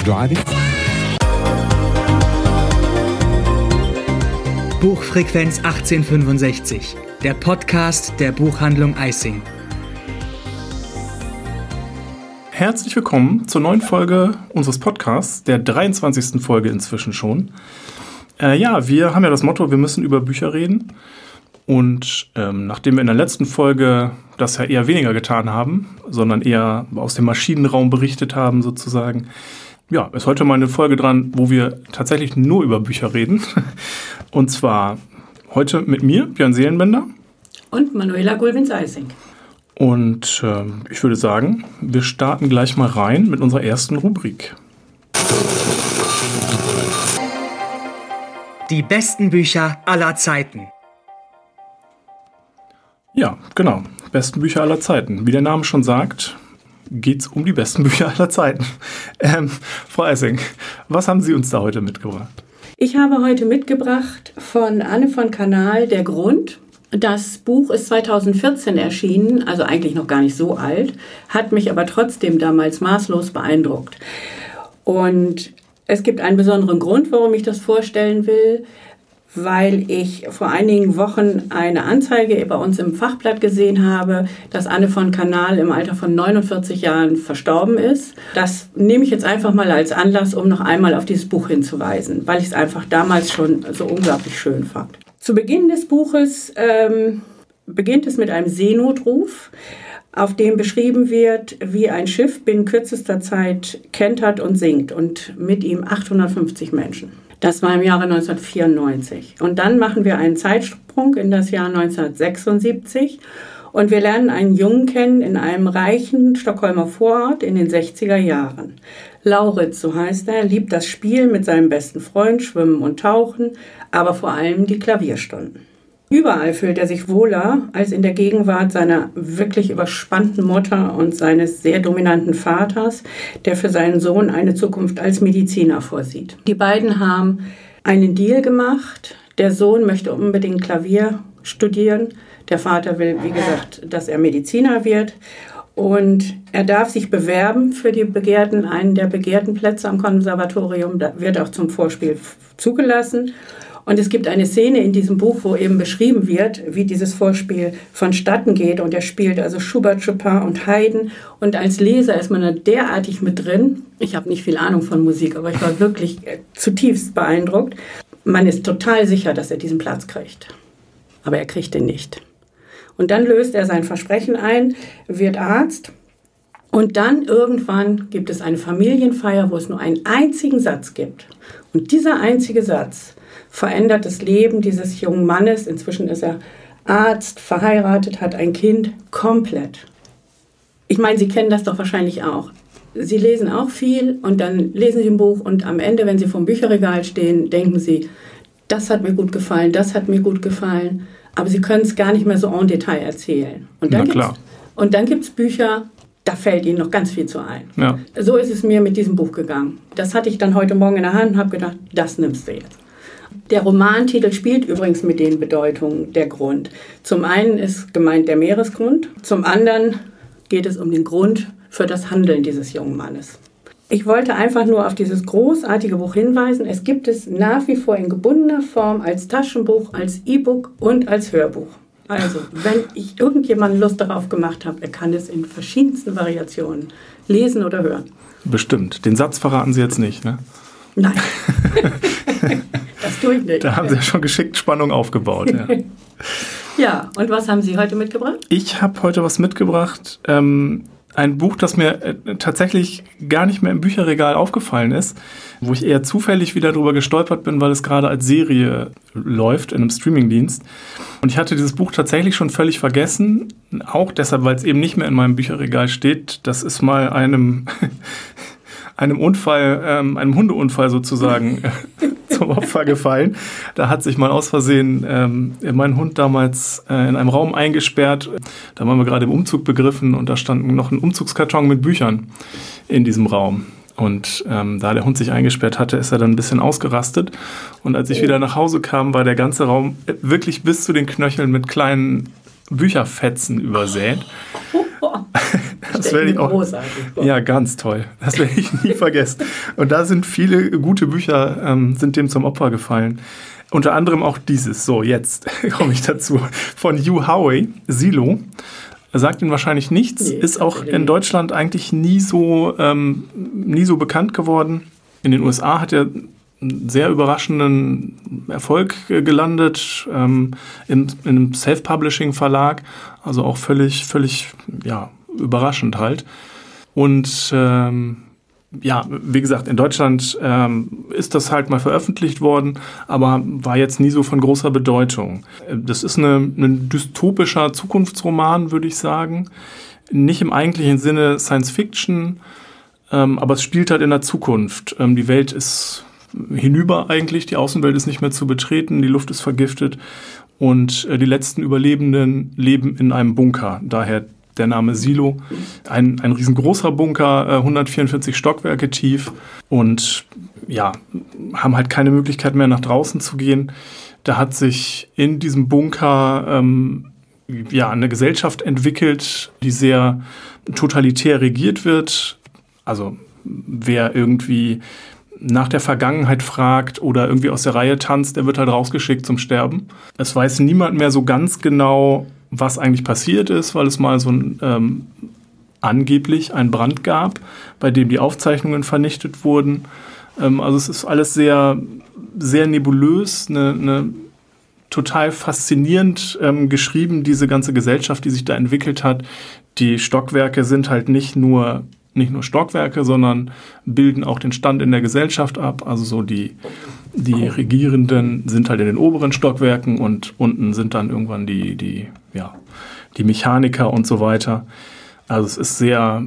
driving? Buchfrequenz 1865, der Podcast der Buchhandlung Eissing. Herzlich willkommen zur neuen Folge unseres Podcasts, der 23. Folge inzwischen schon. Wir haben ja das Motto, wir müssen über Bücher reden. Und nachdem wir in der letzten Folge das ja eher weniger getan haben, sondern eher aus dem Maschinenraum berichtet haben sozusagen, ist heute mal eine Folge dran, wo wir tatsächlich nur über Bücher reden. Und zwar heute mit mir, Björn Seelenbender. Und Manuela Gulbins-Eissing. Und ich würde sagen, wir starten gleich mal rein mit unserer ersten Rubrik. Die besten Bücher aller Zeiten. Ja, genau. Besten Bücher aller Zeiten. Wie der Name schon sagt, geht es um die besten Bücher aller Zeiten. Frau Eissing, was haben Sie uns da heute mitgebracht? Ich habe heute mitgebracht von Anne von Kanal Der Grund. Das Buch ist 2014 erschienen, also eigentlich noch gar nicht so alt, hat mich aber trotzdem damals maßlos beeindruckt. Und es gibt einen besonderen Grund, warum ich das vorstellen will, weil ich vor einigen Wochen eine Anzeige bei uns im Fachblatt gesehen habe, dass Anne von Kanal im Alter von 49 Jahren verstorben ist. Das nehme ich jetzt einfach mal als Anlass, um noch einmal auf dieses Buch hinzuweisen, weil ich es einfach damals schon so unglaublich schön fand. Zu Beginn des Buches beginnt es mit einem Seenotruf, auf dem beschrieben wird, wie ein Schiff binnen kürzester Zeit kentert und sinkt und mit ihm 850 Menschen. Das war im Jahre 1994. Und dann machen wir einen Zeitsprung in das Jahr 1976 und wir lernen einen Jungen kennen in einem reichen Stockholmer Vorort in den 60er Jahren. Lauritz, so heißt er, liebt das Spiel mit seinem besten Freund, Schwimmen und Tauchen, aber vor allem die Klavierstunden. Überall fühlt er sich wohler als in der Gegenwart seiner wirklich überspannten Mutter und seines sehr dominanten Vaters, der für seinen Sohn eine Zukunft als Mediziner vorsieht. Die beiden haben einen Deal gemacht. Der Sohn möchte unbedingt Klavier studieren. Der Vater will, wie gesagt, dass er Mediziner wird. Und er darf sich bewerben für einen der begehrten Plätze am Konservatorium. Da wird auch zum Vorspiel zugelassen. Und es gibt eine Szene in diesem Buch, wo eben beschrieben wird, wie dieses Vorspiel vonstatten geht. Und er spielt also Schubert, Chopin und Haydn. Und als Leser ist man da derartig mit drin. Ich habe nicht viel Ahnung von Musik, aber ich war wirklich zutiefst beeindruckt. Man ist total sicher, dass er diesen Platz kriegt. Aber er kriegt ihn nicht. Und dann löst er sein Versprechen ein, wird Arzt. Und dann irgendwann gibt es eine Familienfeier, wo es nur einen einzigen Satz gibt. Und dieser einzige Satz verändert das Leben dieses jungen Mannes. Inzwischen ist er Arzt, verheiratet, hat ein Kind, komplett. Ich meine, Sie kennen das doch wahrscheinlich auch. Sie lesen auch viel und dann lesen Sie ein Buch und am Ende, wenn Sie vor dem Bücherregal stehen, denken Sie, das hat mir gut gefallen, das hat mir gut gefallen. Aber Sie können es gar nicht mehr so en Detail erzählen. Und dann gibt es Bücher, da fällt Ihnen noch ganz viel zu ein. Ja. So ist es mir mit diesem Buch gegangen. Das hatte ich dann heute Morgen in der Hand und habe gedacht, das nimmst du jetzt. Der Romantitel spielt übrigens mit den Bedeutungen der Grund. Zum einen ist gemeint der Meeresgrund, zum anderen geht es um den Grund für das Handeln dieses jungen Mannes. Ich wollte einfach nur auf dieses großartige Buch hinweisen. Es gibt es nach wie vor in gebundener Form als Taschenbuch, als E-Book und als Hörbuch. Also, wenn irgendjemand Lust darauf gemacht habe, er kann es in verschiedensten Variationen lesen oder hören. Bestimmt. Den Satz verraten Sie jetzt nicht, ne? Nein. Das tue ich nicht. Da haben Sie ja schon geschickt Spannung aufgebaut. Ja. Ja, und was haben Sie heute mitgebracht? Ich habe heute was mitgebracht. Ein Buch, das mir tatsächlich gar nicht mehr im Bücherregal aufgefallen ist, wo ich eher zufällig wieder drüber gestolpert bin, weil es gerade als Serie läuft in einem Streamingdienst. Und ich hatte dieses Buch tatsächlich schon völlig vergessen, auch deshalb, weil es eben nicht mehr in meinem Bücherregal steht. Das ist mal einem Hundeunfall sozusagen zum Opfer gefallen. Da hat sich mal aus Versehen mein Hund damals in einem Raum eingesperrt. Da waren wir gerade im Umzug begriffen und da stand noch ein Umzugskarton mit Büchern in diesem Raum. Und da der Hund sich eingesperrt hatte, ist er dann ein bisschen ausgerastet. Und als ich wieder nach Hause kam, war der ganze Raum wirklich bis zu den Knöcheln mit kleinen Bücherfetzen übersät. Das werde ich auch. Großartig. Ja, ganz toll. Das werde ich nie vergessen. Und da sind viele gute Bücher, sind dem zum Opfer gefallen. Unter anderem auch dieses. So, jetzt komme ich dazu. Von Hugh Howey, Silo. Sagt Ihnen wahrscheinlich nichts. Nee, ist auch in Deutschland eigentlich nie so bekannt geworden. In den USA hat er einen sehr überraschenden Erfolg gelandet, in einem Self-Publishing-Verlag. Also auch völlig überraschend halt. Und wie gesagt, in Deutschland ist das halt mal veröffentlicht worden, aber war jetzt nie so von großer Bedeutung. Das ist ein dystopischer Zukunftsroman, würde ich sagen. Nicht im eigentlichen Sinne Science Fiction, aber es spielt halt in der Zukunft. Die Welt ist hinüber eigentlich, die Außenwelt ist nicht mehr zu betreten, die Luft ist vergiftet und die letzten Überlebenden leben in einem Bunker. Daher der Name Silo. Ein riesengroßer Bunker, 144 Stockwerke tief und haben halt keine Möglichkeit mehr nach draußen zu gehen. Da hat sich in diesem Bunker eine Gesellschaft entwickelt, die sehr totalitär regiert wird. Also wer irgendwie nach der Vergangenheit fragt oder irgendwie aus der Reihe tanzt, der wird halt rausgeschickt zum Sterben. Es weiß niemand mehr so ganz genau, was eigentlich passiert ist, weil es mal so angeblich einen Brand gab, bei dem die Aufzeichnungen vernichtet wurden. Also es ist alles sehr, sehr nebulös, total faszinierend geschrieben, diese ganze Gesellschaft, die sich da entwickelt hat. Die Stockwerke sind halt nicht nur Stockwerke, sondern bilden auch den Stand in der Gesellschaft ab. Also so die Regierenden sind halt in den oberen Stockwerken und unten sind dann irgendwann die Mechaniker und so weiter. Also es ist sehr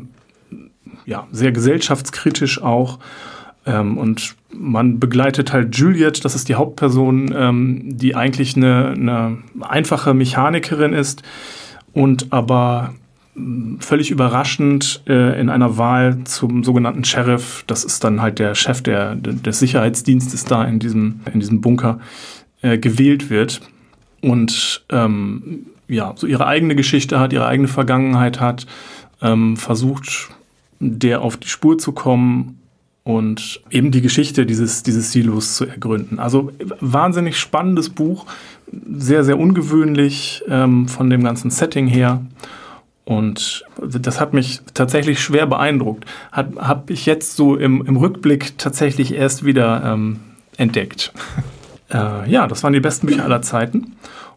gesellschaftskritisch auch. Und man begleitet halt Juliet, das ist die Hauptperson, die eigentlich eine einfache Mechanikerin ist und aber völlig überraschend in einer Wahl zum sogenannten Sheriff, das ist dann halt der Chef des Sicherheitsdienstes da in diesem Bunker, gewählt wird und so ihre eigene Geschichte hat, ihre eigene Vergangenheit hat, versucht, der auf die Spur zu kommen und eben die Geschichte dieses Silos zu ergründen. Also wahnsinnig spannendes Buch, sehr, sehr ungewöhnlich von dem ganzen Setting her. Und das hat mich tatsächlich schwer beeindruckt. Hab ich jetzt so im Rückblick tatsächlich erst wieder entdeckt. Das waren die besten Bücher aller Zeiten.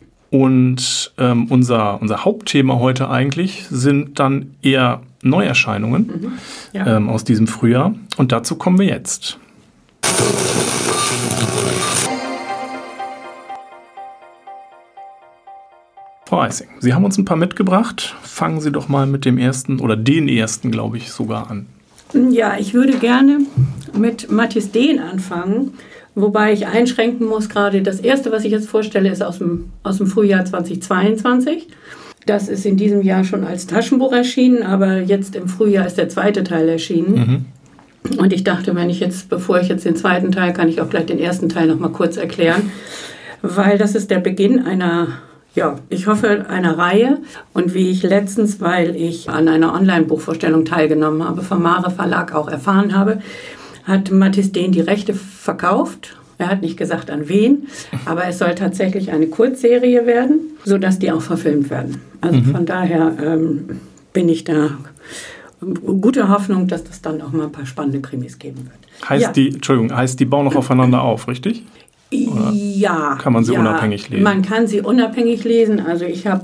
Und unser Hauptthema heute eigentlich sind dann eher Neuerscheinungen aus diesem Frühjahr. Und dazu kommen wir jetzt. Frau Eissing, Sie haben uns ein paar mitgebracht. Fangen Sie doch mal mit dem ersten oder den ersten, glaube ich, sogar an. Ja, ich würde gerne mit Mathis Dehn anfangen, wobei ich einschränken muss, gerade das erste, was ich jetzt vorstelle, ist aus dem Frühjahr 2022. Das ist in diesem Jahr schon als Taschenbuch erschienen, aber jetzt im Frühjahr ist der zweite Teil erschienen. Mhm. Und ich dachte, bevor ich jetzt den zweiten Teil, kann ich auch gleich den ersten Teil noch mal kurz erklären, weil das ist der Beginn einer Reihe. Und wie ich letztens, weil ich an einer Online-Buchvorstellung teilgenommen habe, vom Mare Verlag auch erfahren habe, hat Mathis Dehn die Rechte verkauft. Er hat nicht gesagt, an wen, aber es soll tatsächlich eine Kurzserie werden, sodass die auch verfilmt werden. Also von daher bin ich da gute Hoffnung, dass das dann auch mal ein paar spannende Krimis geben wird. Heißt die bauen noch aufeinander auf, richtig? Oder ja. Kann man sie unabhängig lesen? Man kann sie unabhängig lesen. Also ich habe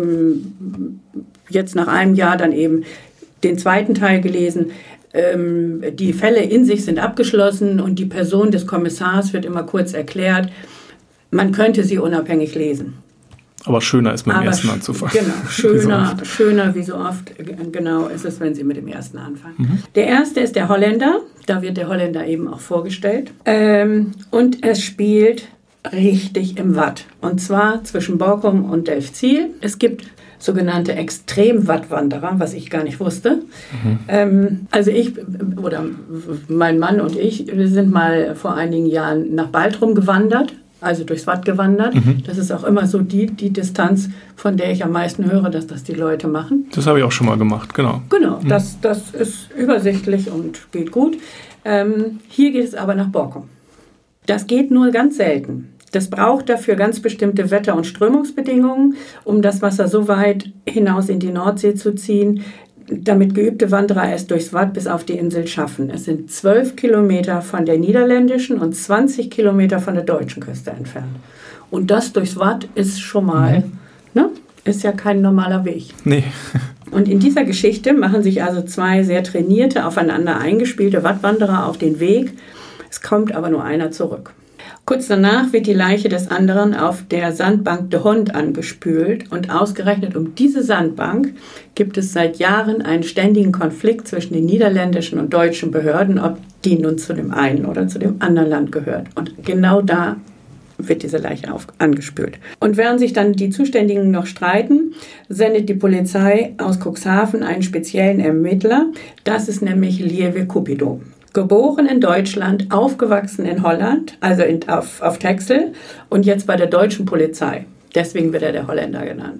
jetzt nach einem Jahr dann eben den zweiten Teil gelesen. Die Fälle in sich sind abgeschlossen und die Person des Kommissars wird immer kurz erklärt. Man könnte sie unabhängig lesen. Aber schöner ist mit dem ersten anzufangen. Genau, schöner wie so oft. Genau ist es, wenn Sie mit dem ersten anfangen. Mhm. Der erste ist der Holländer. Da wird der Holländer eben auch vorgestellt. Und es spielt richtig im Watt. Und zwar zwischen Borkum und Delfzijl. Es gibt sogenannte Extrem-Wattwanderer, was ich gar nicht wusste. Mhm. Also mein Mann und ich, wir sind mal vor einigen Jahren nach Baltrum gewandert. also durchs Watt gewandert. Das ist auch immer so die Distanz, von der ich am meisten höre, dass das die Leute machen. Das habe ich auch schon mal gemacht, genau. Genau, das ist übersichtlich und geht gut. Hier geht es aber nach Borkum. Das geht nur ganz selten. Das braucht dafür ganz bestimmte Wetter- und Strömungsbedingungen, um das Wasser so weit hinaus in die Nordsee zu ziehen, damit geübte Wanderer es durchs Watt bis auf die Insel schaffen. Es sind 12 Kilometer von der niederländischen und 20 Kilometer von der deutschen Küste entfernt. Und das durchs Watt ist schon mal, ist ja kein normaler Weg. Nee. Und in dieser Geschichte machen sich also zwei sehr trainierte, aufeinander eingespielte Wattwanderer auf den Weg. Es kommt aber nur einer zurück. Kurz danach wird die Leiche des anderen auf der Sandbank de Hond angespült und ausgerechnet um diese Sandbank gibt es seit Jahren einen ständigen Konflikt zwischen den niederländischen und deutschen Behörden, ob die nun zu dem einen oder zu dem anderen Land gehört. Und genau da wird diese Leiche angespült. Und während sich dann die Zuständigen noch streiten, sendet die Polizei aus Cuxhaven einen speziellen Ermittler. Das ist nämlich Lieve Cupido. Geboren in Deutschland, aufgewachsen in Holland, also auf Texel und jetzt bei der deutschen Polizei. Deswegen wird er der Holländer genannt.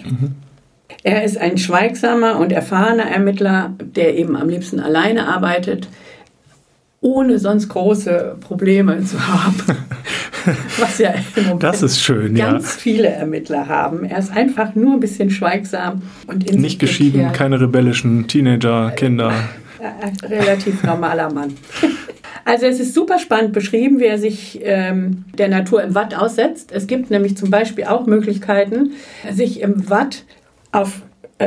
Er ist ein schweigsamer und erfahrener Ermittler, der eben am liebsten alleine arbeitet, ohne sonst große Probleme zu haben. Was ja im Moment das ist schön, ganz viele Ermittler haben. Er ist einfach nur ein bisschen schweigsam und in nicht geschieden, keine rebellischen Teenager, Kinder. Relativ normaler Mann. Also es ist super spannend beschrieben, wie er sich der Natur im Watt aussetzt. Es gibt nämlich zum Beispiel auch Möglichkeiten, sich im Watt auf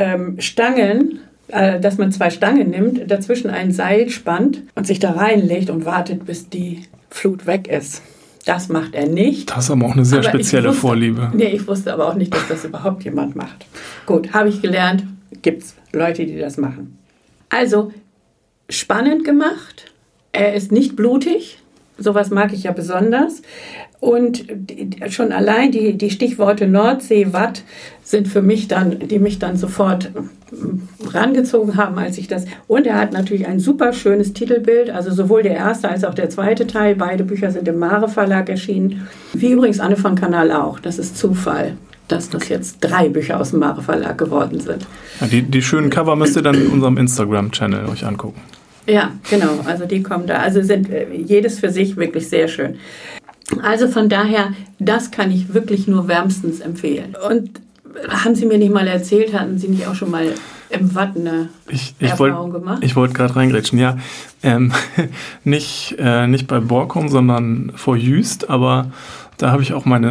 Stangen, dass man 2 Stangen nimmt, dazwischen ein Seil spannt und sich da reinlegt und wartet, bis die Flut weg ist. Das macht er nicht. Das ist aber auch eine sehr spezielle Vorliebe. Nee, ich wusste aber auch nicht, dass das überhaupt jemand macht. Gut, habe ich gelernt, gibt es Leute, die das machen. Also, spannend gemacht. Er ist nicht blutig. Sowas mag ich ja besonders. Und schon allein die Stichworte Nordsee, Watt sind für mich dann, die mich dann sofort rangezogen haben, als ich das. Und er hat natürlich ein super schönes Titelbild. Also sowohl der erste als auch der zweite Teil. Beide Bücher sind im Mare Verlag erschienen. Wie übrigens Anne von Kanal auch. Das ist Zufall, dass das jetzt 3 Bücher aus dem Mare Verlag geworden sind. Ja, die schönen Cover müsst ihr dann in unserem Instagram-Channel euch angucken. Ja, genau. Also die kommen da. Also sind jedes für sich wirklich sehr schön. Also von daher, das kann ich wirklich nur wärmstens empfehlen. Und haben Sie mir nicht mal erzählt, hatten Sie nicht auch schon mal im Watt eine Erfahrung gemacht? Ich wollte gerade reingrätschen, ja. Nicht bei Borkum, sondern vor Jüst, aber da habe ich auch meine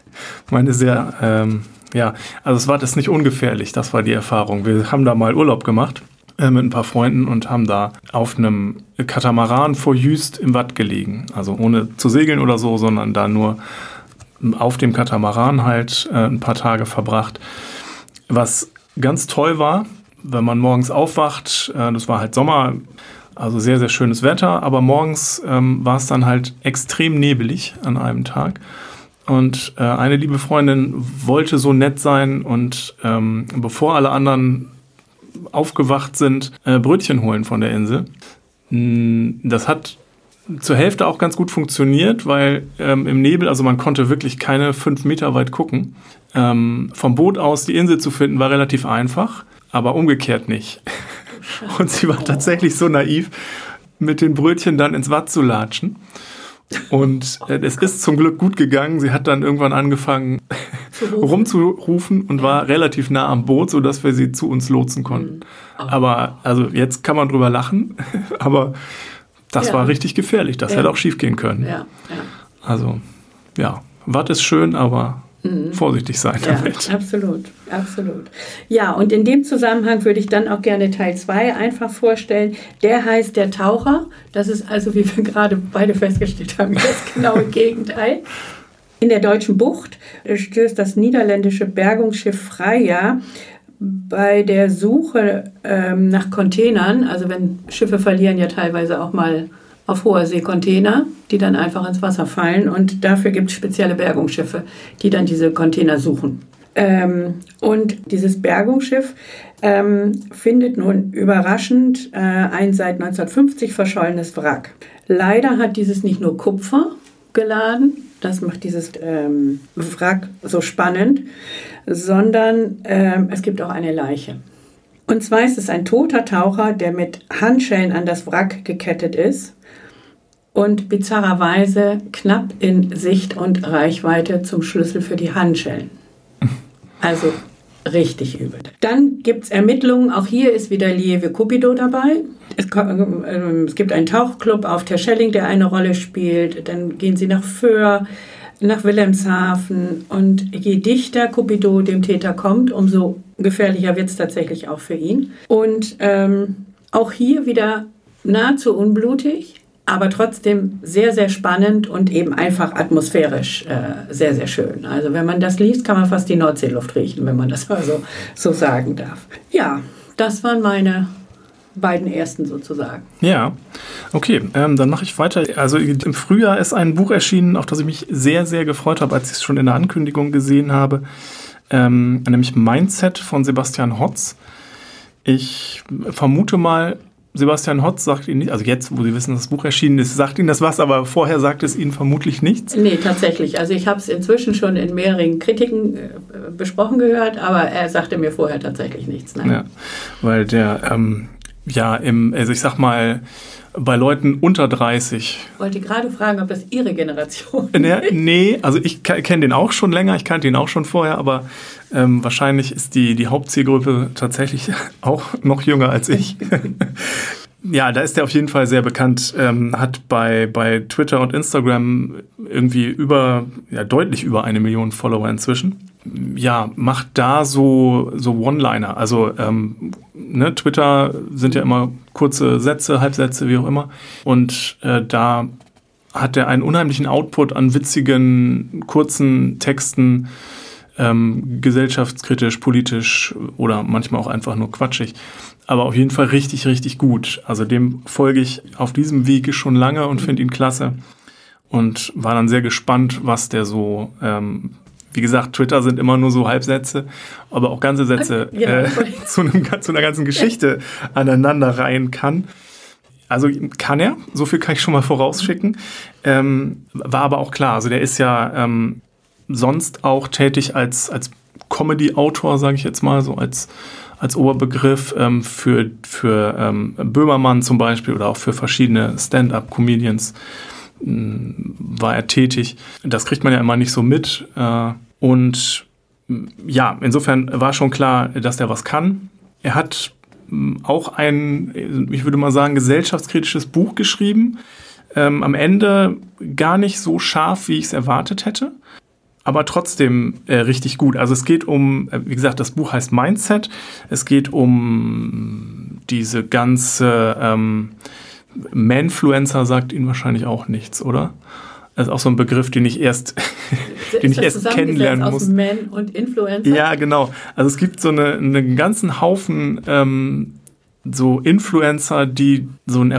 sehr, also das Watt ist nicht ungefährlich, das war die Erfahrung. Wir haben da mal Urlaub gemacht mit ein paar Freunden und haben da auf einem Katamaran vor Jüst im Watt gelegen. Also ohne zu segeln oder so, sondern da nur auf dem Katamaran halt ein paar Tage verbracht. Was ganz toll war, wenn man morgens aufwacht, das war halt Sommer, also sehr, sehr schönes Wetter, aber morgens war es dann halt extrem nebelig an einem Tag. Und eine liebe Freundin wollte so nett sein und bevor alle anderen aufgewacht sind, Brötchen holen von der Insel. Das hat zur Hälfte auch ganz gut funktioniert, weil im Nebel, also man konnte wirklich keine 5 Meter weit gucken. Vom Boot aus die Insel zu finden, war relativ einfach, aber umgekehrt nicht. Und sie war tatsächlich so naiv, mit den Brötchen dann ins Watt zu latschen. Und es ist zum Glück gut gegangen. Sie hat dann irgendwann angefangen rumzurufen und war relativ nah am Boot, sodass wir sie zu uns lotsen konnten. Aber also jetzt kann man drüber lachen, aber das war richtig gefährlich. Das hätte auch schief gehen können. Ja. Also ja, Watt ist schön, aber vorsichtig sein damit. Absolut, absolut. Ja, und in dem Zusammenhang würde ich dann auch gerne Teil 2 einfach vorstellen. Der heißt Der Taucher. Das ist also, wie wir gerade beide festgestellt haben, das genaue Gegenteil. In der deutschen Bucht stößt das niederländische Bergungsschiff Freya bei der Suche nach Containern, also wenn Schiffe verlieren ja teilweise auch mal auf hoher See Container, die dann einfach ins Wasser fallen. Und dafür gibt es spezielle Bergungsschiffe, die dann diese Container suchen. Und dieses Bergungsschiff findet nun überraschend ein seit 1950 verschollenes Wrack. Leider hat dieses nicht nur Kupfer geladen, Das macht dieses Wrack so spannend, sondern es gibt auch eine Leiche. Und zwar ist es ein toter Taucher, der mit Handschellen an das Wrack gekettet ist und bizarrerweise knapp in Sicht und Reichweite zum Schlüssel für die Handschellen. Also richtig übel. Dann gibt es Ermittlungen, auch hier ist wieder Lieve Cupido dabei. Es gibt einen Tauchclub auf Terschelling, der eine Rolle spielt. Dann gehen sie nach Föhr, nach Wilhelmshaven. Und je dichter Cupido dem Täter kommt, umso gefährlicher wird es tatsächlich auch für ihn. Und auch hier wieder nahezu unblutig, aber trotzdem sehr, sehr spannend und eben einfach atmosphärisch sehr, sehr schön. Also wenn man das liest, kann man fast die Nordseeluft riechen, wenn man das mal so sagen darf. Ja, das waren meine beiden ersten sozusagen. Ja, okay, dann mache ich weiter. Also im Frühjahr ist ein Buch erschienen, auf das ich mich sehr, sehr gefreut habe, als ich es schon in der Ankündigung gesehen habe, nämlich Mindset von Sebastian Hotz. Ich vermute mal, Sebastian Hotz sagt Ihnen nicht, also jetzt, wo Sie wissen, dass das Buch erschienen ist, sagt Ihnen das was, aber vorher sagt es Ihnen vermutlich nichts? Nee, tatsächlich. Also ich habe es inzwischen schon in mehreren Kritiken besprochen gehört, aber er sagte mir vorher tatsächlich nichts. Nein. Ja, weil der, also ich sag mal, bei Leuten unter 30. Ich wollte gerade fragen, ob das Ihre Generation ist. Nee, also ich kenne den auch schon länger, ich kannte ihn auch schon vorher, aber wahrscheinlich ist die Hauptzielgruppe tatsächlich auch noch jünger als ich. Ja, da ist er auf jeden Fall sehr bekannt, hat bei Twitter und Instagram irgendwie deutlich über 1 Million Follower inzwischen. Ja, macht da so One-Liner. Also Twitter sind ja immer kurze Sätze, Halbsätze, wie auch immer. Und da hat er einen unheimlichen Output an witzigen, kurzen Texten, gesellschaftskritisch, politisch oder manchmal auch einfach nur quatschig. Aber auf jeden Fall richtig, richtig gut. Also dem folge ich auf diesem Wege schon lange und finde ihn klasse. Und war dann sehr gespannt, was der so, wie gesagt, Twitter sind immer nur so Halbsätze, aber auch ganze Sätze zu einer ganzen Geschichte aneinander reihen kann. Also kann er, so viel kann ich schon mal vorausschicken. War aber auch klar, also der ist ja sonst auch tätig als Comedy-Autor, sage ich jetzt mal, so als Oberbegriff für Böhmermann zum Beispiel oder auch für verschiedene Stand-up-Comedians war er tätig. Das kriegt man ja immer nicht so mit. Und ja, insofern war schon klar, dass der was kann. Er hat auch ein, ich würde mal sagen, gesellschaftskritisches Buch geschrieben. Am Ende gar nicht so scharf, wie ich es erwartet hätte. Aber trotzdem richtig gut. Also es geht um, wie gesagt, das Buch heißt Mindset. Es geht um diese ganze Manfluencer, sagt Ihnen wahrscheinlich auch nichts, oder? Das ist auch so ein Begriff, den ich erst kennenlernen muss. Aus Man und Influencer? Ja, genau. Also es gibt so einen ganzen Haufen so Influencer, die so ein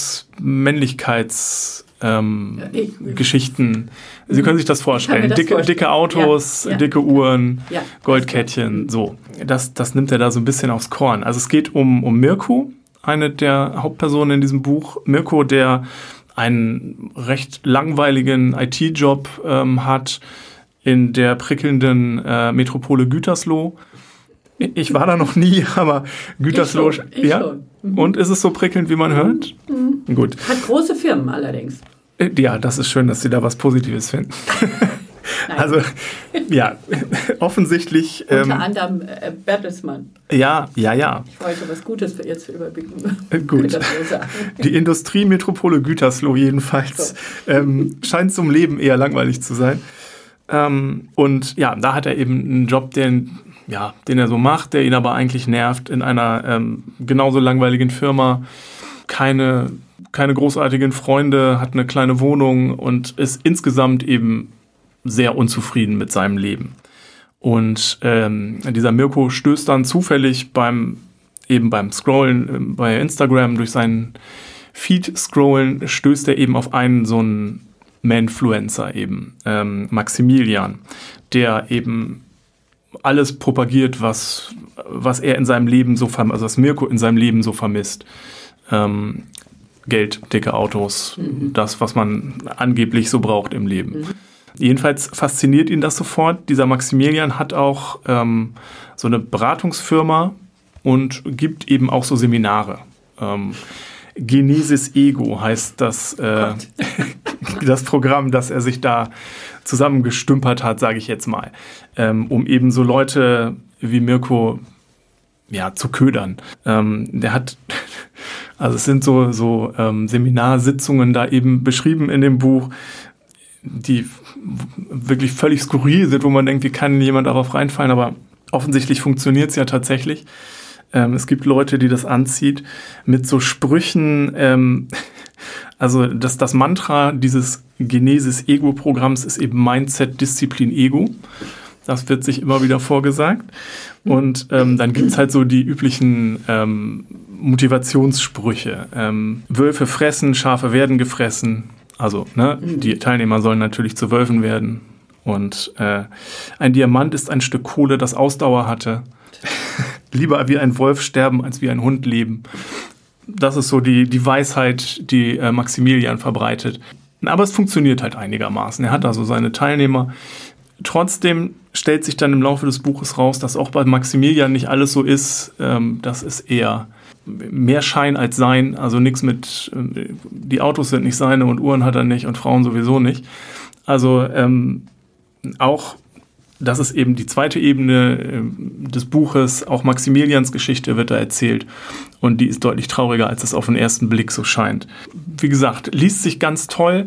Erfolgsmännlichkeitsgeschichten. Sie können sich das vorstellen. Dicke Autos, ja. Dicke Uhren, ja. Goldkettchen, so. Das nimmt er da so ein bisschen aufs Korn. Also es geht um Mirko, eine der Hauptpersonen in diesem Buch. Mirko, der einen recht langweiligen IT-Job hat in der prickelnden Metropole Gütersloh. Ich war da noch nie, aber Gütersloh... Ich ja? schon. Mhm. Und ist es so prickelnd, wie man hört? Mhm. Gut. Hat große Firmen allerdings. Ja, das ist schön, dass Sie da was Positives finden. Also, ja, offensichtlich... Unter anderem Bertelsmann. Ja. Ich wollte was Gutes jetzt überblicken. Gut. Die Industriemetropole Gütersloh jedenfalls scheint zum Leben eher langweilig zu sein. Und ja, da hat er eben einen Job, den er so macht, der ihn aber eigentlich nervt, in einer genauso langweiligen Firma. Keine großartigen Freunde, hat eine kleine Wohnung und ist insgesamt eben sehr unzufrieden mit seinem Leben. Und dieser Mirko stößt dann zufällig beim Scrollen bei Instagram durch seinen Feed scrollen, stößt er eben auf einen so einen Manfluencer eben, Maximilian, der eben alles propagiert, was er in seinem Leben so vermisst, also was Mirko in seinem Leben so vermisst. Geld, dicke Autos, das, was man angeblich so braucht im Leben. Jedenfalls fasziniert ihn das sofort. Dieser Maximilian hat auch so eine Beratungsfirma und gibt eben auch so Seminare. Genesis Ego heißt das, das Programm, das er sich da zusammengestümpert hat, sage ich jetzt mal, um eben so Leute wie Mirko zu ködern. Der hat, also es sind so Seminarsitzungen da eben beschrieben in dem Buch, die wirklich völlig skurril sind, wo man denkt, wie kann jemand darauf reinfallen, aber offensichtlich funktioniert es ja tatsächlich. Es gibt Leute, die das anzieht mit so Sprüchen. Also das Mantra dieses Genesis-Ego-Programms ist eben Mindset, Disziplin, Ego. Das wird sich immer wieder vorgesagt. Und dann gibt es halt so die üblichen Motivationssprüche. Wölfe fressen, Schafe werden gefressen. Also die Teilnehmer sollen natürlich zu Wölfen werden. Und ein Diamant ist ein Stück Kohle, das Ausdauer hatte. Lieber wie ein Wolf sterben, als wie ein Hund leben. Das ist so die Weisheit, die Maximilian verbreitet. Aber es funktioniert halt einigermaßen. Er hat also seine Teilnehmer. Trotzdem stellt sich dann im Laufe des Buches raus, dass auch bei Maximilian nicht alles so ist. Das ist eher mehr Schein als Sein. Also nichts mit, die Autos sind nicht seine und Uhren hat er nicht und Frauen sowieso nicht. Also auch, das ist eben die zweite Ebene des Buches, auch Maximilians Geschichte wird da erzählt und die ist deutlich trauriger, als es auf den ersten Blick so scheint. Wie gesagt, liest sich ganz toll,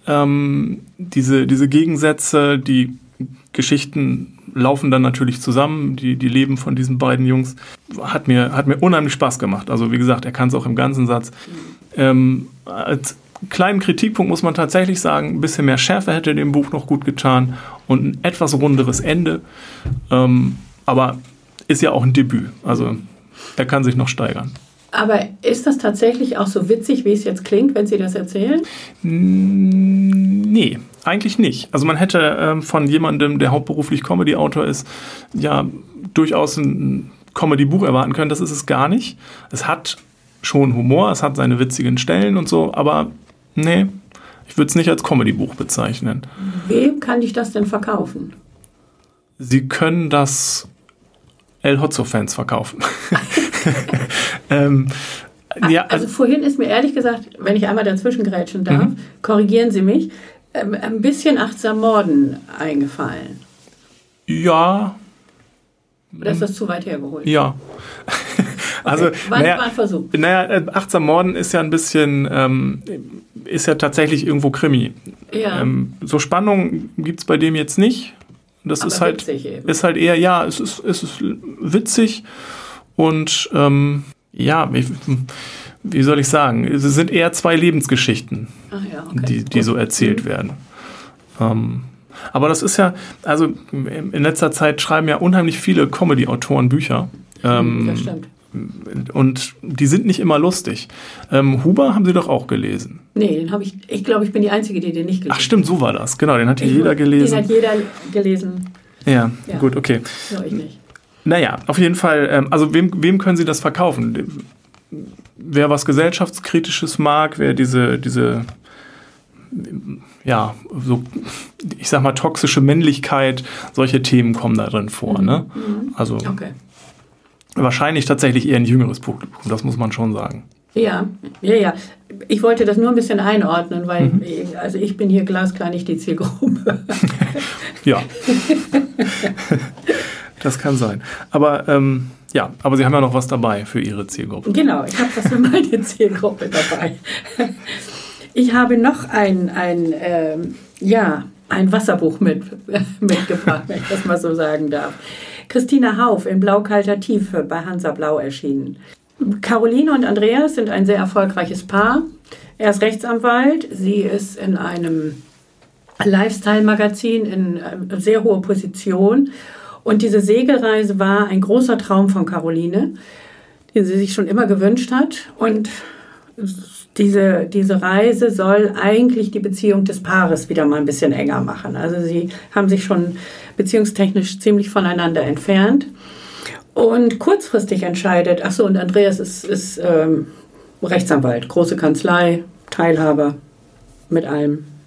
diese Gegensätze, die Geschichten laufen dann natürlich zusammen, die Leben von diesen beiden Jungs, hat mir unheimlich Spaß gemacht. Also wie gesagt, er kann es auch im ganzen Satz. Als kleinen Kritikpunkt muss man tatsächlich sagen, ein bisschen mehr Schärfe hätte dem Buch noch gut getan und ein etwas runderes Ende. Aber ist ja auch ein Debüt. Also er kann sich noch steigern. Aber ist das tatsächlich auch so witzig, wie es jetzt klingt, wenn Sie das erzählen? Nee, eigentlich nicht. Also man hätte von jemandem, der hauptberuflich Comedy-Autor ist, ja durchaus ein Comedy-Buch erwarten können. Das ist es gar nicht. Es hat schon Humor, es hat seine witzigen Stellen und so, aber nee, ich würde es nicht als Comedy-Buch bezeichnen. Wem kann ich das denn verkaufen? Sie können das El Hotzo-Fans verkaufen. Also vorhin ist mir ehrlich gesagt, wenn ich einmal dazwischen grätschen darf, korrigieren Sie mich, ein bisschen Achtsam Morden eingefallen. Ja. Oder ist das zu weit hergeholt? Ja. Also, okay. War ein Versuch. Achtsam Morden ist ja ein bisschen, ist ja tatsächlich irgendwo Krimi. Ja. So Spannung gibt es bei dem jetzt nicht. Das aber ist halt, witzig eben. Ist halt eher, ja, es ist witzig und wie soll ich sagen, es sind eher zwei Lebensgeschichten, die so erzählt werden. Aber das ist ja, also in letzter Zeit schreiben ja unheimlich viele Comedy-Autoren Bücher. Das stimmt. Und die sind nicht immer lustig. Huber haben Sie doch auch gelesen. Nee, den habe ich glaube, ich bin die Einzige, die den nicht gelesen hat. Ach stimmt, so war das. Genau, den hat jeder gelesen. Den hat jeder gelesen. Ja, gut, okay. No, ich nicht. Naja, auf jeden Fall, also wem können Sie das verkaufen? Wer was Gesellschaftskritisches mag, wer diese ja, so, ich sag mal, toxische Männlichkeit, solche Themen kommen da drin vor. Ne? Also okay. Wahrscheinlich tatsächlich eher ein jüngeres Publikum, das muss man schon sagen. Ja. Ich wollte das nur ein bisschen einordnen, weil also ich bin hier glasklar nicht die Zielgruppe. Ja, das kann sein. Aber aber Sie haben ja noch was dabei für Ihre Zielgruppe. Genau, ich habe was für meine Zielgruppe dabei. Ich habe noch ein Wasserbuch mitgebracht, wenn ich das mal so sagen darf. Christina Hauff in Blau-kalter Tiefe bei Hansa Blau erschienen. Caroline und Andreas sind ein sehr erfolgreiches Paar. Er ist Rechtsanwalt, sie ist in einem Lifestyle-Magazin in sehr hoher Position. Und diese Segelreise war ein großer Traum von Caroline, den sie sich schon immer gewünscht hat. Und diese Reise soll eigentlich die Beziehung des Paares wieder mal ein bisschen enger machen. Also sie haben sich schon beziehungstechnisch ziemlich voneinander entfernt. Und kurzfristig entscheidet, und Andreas ist Rechtsanwalt, große Kanzlei, Teilhaber mit allem.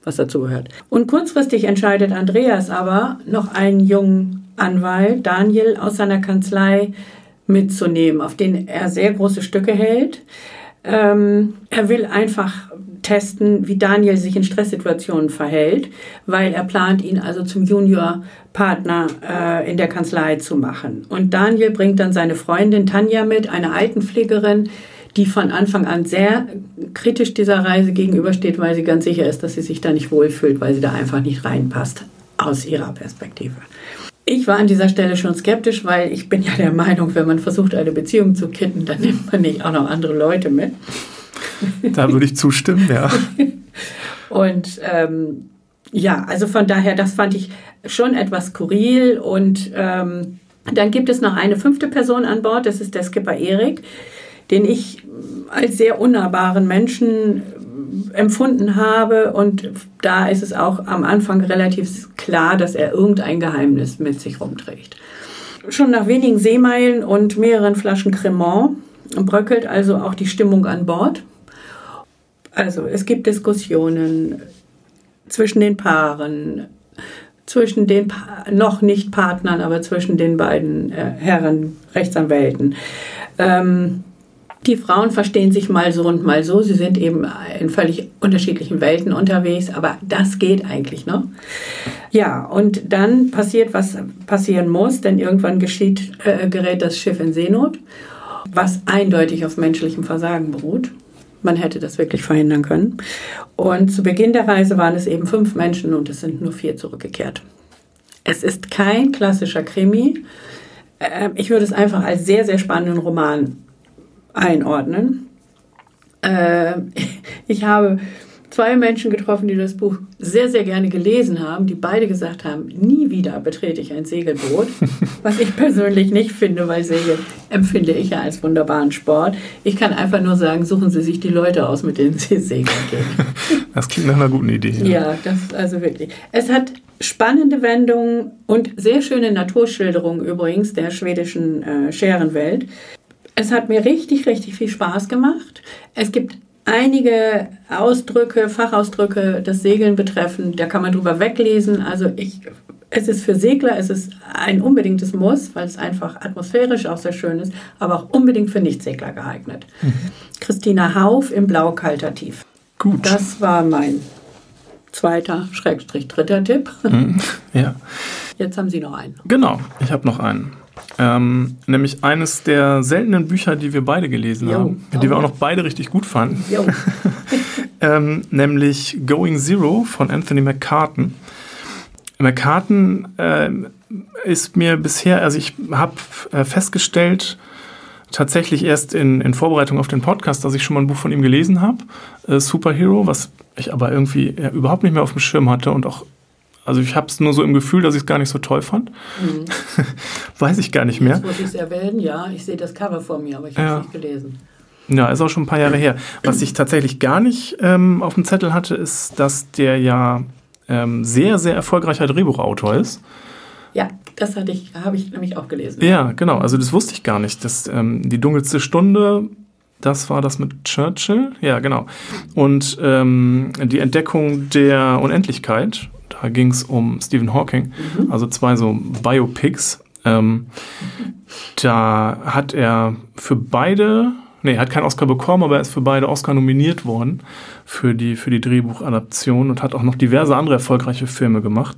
was dazugehört. Und kurzfristig entscheidet Andreas aber, noch einen jungen Anwalt, Daniel, aus seiner Kanzlei mitzunehmen, auf den er sehr große Stücke hält. Er will einfach testen, wie Daniel sich in Stresssituationen verhält, weil er plant, ihn also zum Juniorpartner in der Kanzlei zu machen. Und Daniel bringt dann seine Freundin Tanja mit, eine Altenpflegerin, die von Anfang an sehr kritisch dieser Reise gegenübersteht, weil sie ganz sicher ist, dass sie sich da nicht wohlfühlt, weil sie da einfach nicht reinpasst, aus ihrer Perspektive. Ich war an dieser Stelle schon skeptisch, weil ich bin ja der Meinung, wenn man versucht, eine Beziehung zu kitten, dann nimmt man nicht auch noch andere Leute mit. Da würde ich zustimmen, ja. Und also von daher, das fand ich schon etwas skurril. Und dann gibt es noch eine 5. Person an Bord, das ist der Skipper Erik, den ich als sehr unnahbaren Menschen empfunden habe. Und da ist es auch am Anfang relativ klar, dass er irgendein Geheimnis mit sich rumträgt. Schon nach wenigen Seemeilen und mehreren Flaschen Cremant bröckelt also auch die Stimmung an Bord. Also es gibt Diskussionen zwischen den Paaren, zwischen den noch nicht Partnern, aber zwischen den beiden Herren Rechtsanwälten. Die Frauen verstehen sich mal so und mal so. Sie sind eben in völlig unterschiedlichen Welten unterwegs, aber das geht eigentlich noch. Ja, und dann passiert, was passieren muss, denn irgendwann gerät das Schiff in Seenot, was eindeutig auf menschlichem Versagen beruht. Man hätte das wirklich verhindern können. Und zu Beginn der Reise waren es eben 5 Menschen und es sind nur 4 zurückgekehrt. Es ist kein klassischer Krimi. Ich würde es einfach als sehr, sehr spannenden Roman einordnen. Ich habe 2 Menschen getroffen, die das Buch sehr, sehr gerne gelesen haben, die beide gesagt haben, nie wieder betrete ich ein Segelboot, was ich persönlich nicht finde, weil Segeln empfinde ich ja als wunderbaren Sport. Ich kann einfach nur sagen, suchen Sie sich die Leute aus, mit denen Sie segeln gehen. Das klingt nach einer guten Idee. Ja, das also wirklich. Es hat spannende Wendungen und sehr schöne Naturschilderungen übrigens der schwedischen Schärenwelt. Es hat mir richtig, richtig viel Spaß gemacht. Es gibt einige Ausdrücke, Fachausdrücke, das Segeln betreffen, da kann man drüber weglesen. Also es ist für Segler, es ist ein unbedingtes Muss, weil es einfach atmosphärisch auch sehr schön ist, aber auch unbedingt für Nichtsegler geeignet. Christina Hauf im Blau-Kalter Tief. Gut. Das war mein 2./3. Tipp. Ja. Jetzt haben Sie noch einen. Genau, ich habe noch einen. Nämlich eines der seltenen Bücher, die wir beide gelesen haben, die wir auch noch beide richtig gut fanden. Nämlich Going Zero von Anthony McCarten. McCarten ist mir bisher, also ich habe festgestellt, tatsächlich erst in Vorbereitung auf den Podcast, dass ich schon mal ein Buch von ihm gelesen habe, Superhero, was ich aber irgendwie überhaupt nicht mehr auf dem Schirm hatte und auch, also ich habe es nur so im Gefühl, dass ich es gar nicht so toll fand. Weiß ich gar nicht mehr. Jetzt muss ich es erwähnen, ja, ich sehe das Cover vor mir, aber ich habe es nicht gelesen. Ja, ist auch schon ein paar Jahre her. Was ich tatsächlich gar nicht auf dem Zettel hatte, ist, dass der ja sehr, sehr erfolgreicher Drehbuchautor ist. Ja, das habe ich nämlich auch gelesen. Ja, genau. Also das wusste ich gar nicht. Das, die dunkelste Stunde, das war das mit Churchill. Ja, genau. Und die Entdeckung der Unendlichkeit, da ging es um Stephen Hawking. Also 2 so Biopics. Da hat er für beide, er hat keinen Oscar bekommen, aber er ist für beide Oscar nominiert worden für die Drehbuchadaption und hat auch noch diverse andere erfolgreiche Filme gemacht.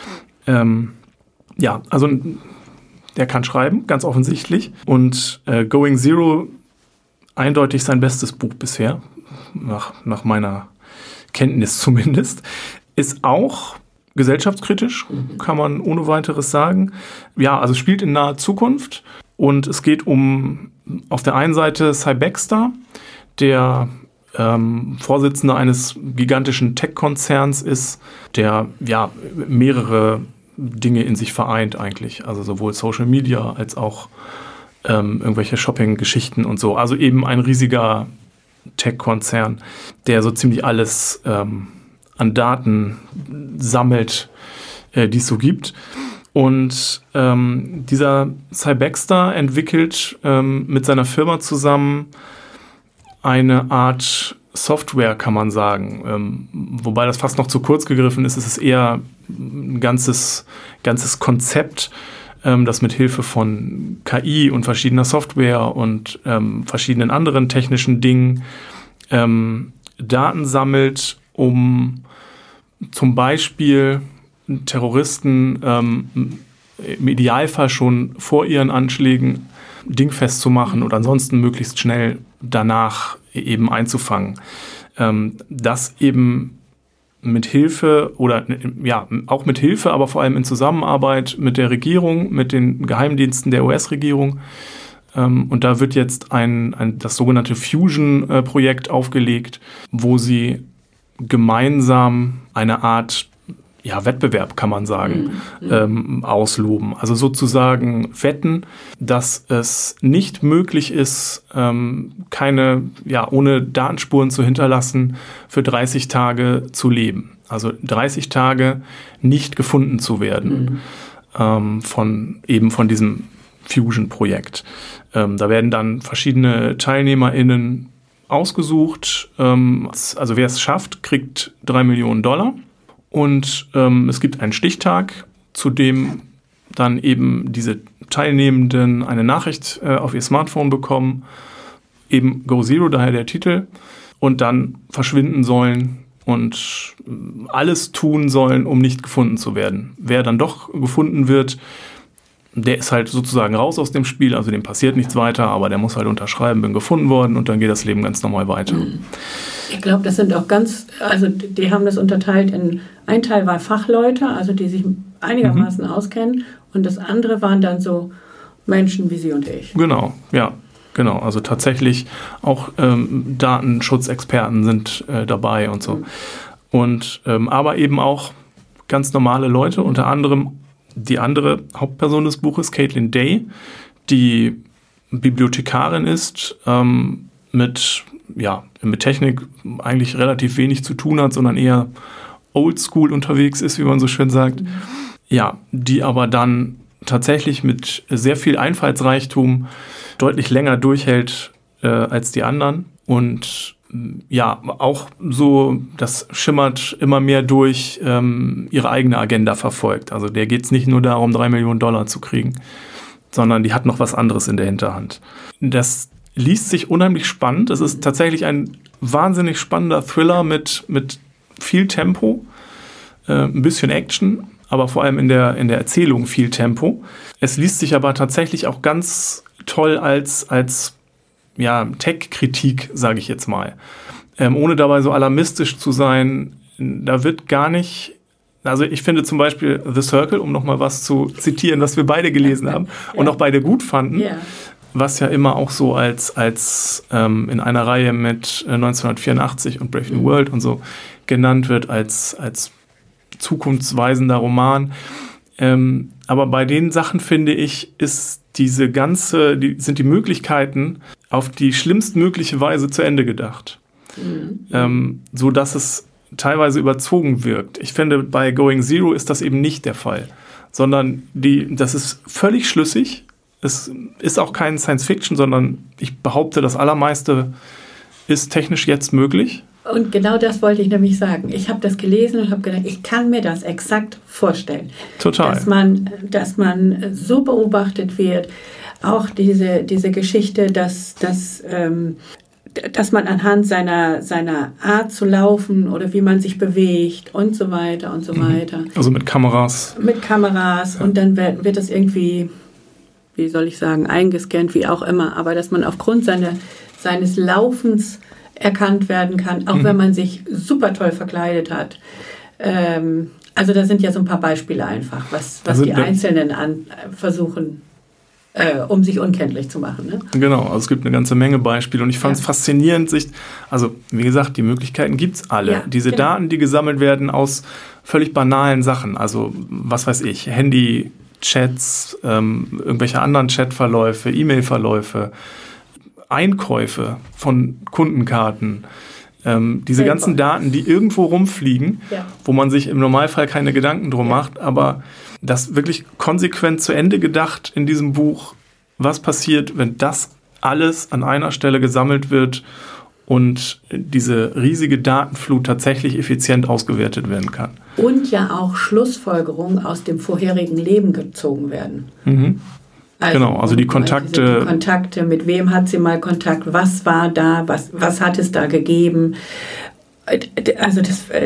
Ja, also der kann schreiben, ganz offensichtlich. Und Going Zero, eindeutig sein bestes Buch bisher, nach meiner Kenntnis zumindest, ist auch gesellschaftskritisch, kann man ohne weiteres sagen. Ja, also spielt in naher Zukunft und es geht um auf der einen Seite Cy Baxter, der Vorsitzender eines gigantischen Tech-Konzerns ist, der ja mehrere Dinge in sich vereint eigentlich. Also sowohl Social Media als auch irgendwelche Shopping-Geschichten und so. Also eben ein riesiger Tech-Konzern, der so ziemlich alles an Daten sammelt, die es so gibt. Und dieser Cy Baxter entwickelt mit seiner Firma zusammen eine Art Software, kann man sagen. Wobei das fast noch zu kurz gegriffen ist. Es ist eher ein ganzes Konzept, das mit Hilfe von KI und verschiedener Software und verschiedenen anderen technischen Dingen Daten sammelt, um zum Beispiel Terroristen im Idealfall schon vor ihren Anschlägen dingfest zu machen oder ansonsten möglichst schnell danach eben einzufangen. Das eben mit Hilfe oder ja, auch mit Hilfe, aber vor allem in Zusammenarbeit mit der Regierung, mit den Geheimdiensten der US-Regierung. Und da wird jetzt das sogenannte Fusion-Projekt aufgelegt, wo sie gemeinsam eine Art Wettbewerb, kann man sagen, ausloben. Also sozusagen wetten, dass es nicht möglich ist, ohne Datenspuren zu hinterlassen, für 30 Tage zu leben. Also 30 Tage nicht gefunden zu werden von diesem Fusion-Projekt. Da werden dann verschiedene TeilnehmerInnen ausgesucht. Also wer es schafft, kriegt $3 Millionen. Und es gibt einen Stichtag, zu dem dann eben diese Teilnehmenden eine Nachricht auf ihr Smartphone bekommen, eben Go Zero, daher der Titel, und dann verschwinden sollen und alles tun sollen, um nicht gefunden zu werden. Wer dann doch gefunden wird, der ist halt sozusagen raus aus dem Spiel, also dem passiert nichts weiter, aber der muss halt unterschreiben, bin gefunden worden, und dann geht das Leben ganz normal weiter. Ich glaube, das sind auch die haben das unterteilt in, ein Teil war Fachleute, also die sich einigermaßen auskennen, und das andere waren dann so Menschen wie Sie und ich. Genau, ja. Genau, also tatsächlich auch Datenschutzexperten sind dabei und so. Und aber eben auch ganz normale Leute, unter anderem die andere Hauptperson des Buches, Caitlin Day, die Bibliothekarin ist, mit Technik eigentlich relativ wenig zu tun hat, sondern eher oldschool unterwegs ist, wie man so schön sagt. Ja, die aber dann tatsächlich mit sehr viel Einfallsreichtum deutlich länger durchhält als die anderen. Und ja, auch so, das schimmert immer mehr durch, ihre eigene Agenda verfolgt. Also der geht es nicht nur darum, $3 Millionen zu kriegen, sondern die hat noch was anderes in der Hinterhand. Das liest sich unheimlich spannend. Es ist tatsächlich ein wahnsinnig spannender Thriller mit viel Tempo, ein bisschen Action, aber vor allem in der Erzählung viel Tempo. Es liest sich aber tatsächlich auch ganz toll als Tech-Kritik, sage ich jetzt mal. Ohne dabei so alarmistisch zu sein, da wird gar nicht, also ich finde zum Beispiel The Circle, um nochmal was zu zitieren, was wir beide gelesen haben und auch beide gut fanden, was ja immer auch so als in einer Reihe mit 1984 und Brave New World und so genannt wird, als zukunftsweisender Roman. Aber bei den Sachen, finde ich, ist sind die Möglichkeiten auf die schlimmstmögliche Weise zu Ende gedacht. So dass es teilweise überzogen wirkt. Ich finde, bei Going Zero ist das eben nicht der Fall, sondern das ist völlig schlüssig. Es ist auch kein Science-Fiction, sondern ich behaupte, das Allermeiste ist technisch jetzt möglich. Und genau das wollte ich nämlich sagen. Ich habe das gelesen und habe gedacht, ich kann mir das exakt vorstellen. Total. Dass man so beobachtet wird, auch diese Geschichte, dass man anhand seiner Art zu laufen oder wie man sich bewegt und so weiter und so weiter. Also mit Kameras. Und dann wird das irgendwie, wie soll ich sagen, eingescannt, wie auch immer. Aber dass man aufgrund seines Laufens erkannt werden kann, auch wenn man sich super toll verkleidet hat. Also da sind ja so ein paar Beispiele einfach, was die Einzelnen versuchen, um sich unkenntlich zu machen. Ne? Genau, also es gibt eine ganze Menge Beispiele und ich fand es faszinierend, also wie gesagt, die Möglichkeiten gibt es alle. Diese Daten, die gesammelt werden aus völlig banalen Sachen, also was weiß ich, Handy-Chats, irgendwelche anderen Chatverläufe, E-Mail-Verläufe, Einkäufe von Kundenkarten, diese ganzen Daten, die irgendwo rumfliegen, wo man sich im Normalfall keine Gedanken drum macht, aber das wirklich konsequent zu Ende gedacht in diesem Buch, was passiert, wenn das alles an einer Stelle gesammelt wird und diese riesige Datenflut tatsächlich effizient ausgewertet werden kann. Und ja auch Schlussfolgerungen aus dem vorherigen Leben gezogen werden. Mhm. Also die Kontakte. Die Kontakte, mit wem hat sie mal Kontakt, was war da, was hat es da gegeben. Also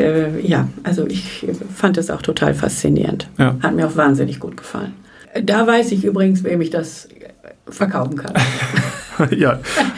ich fand das auch total faszinierend. Ja. Hat mir auch wahnsinnig gut gefallen. Da weiß ich übrigens, wem ich das verkaufen kann. Ja,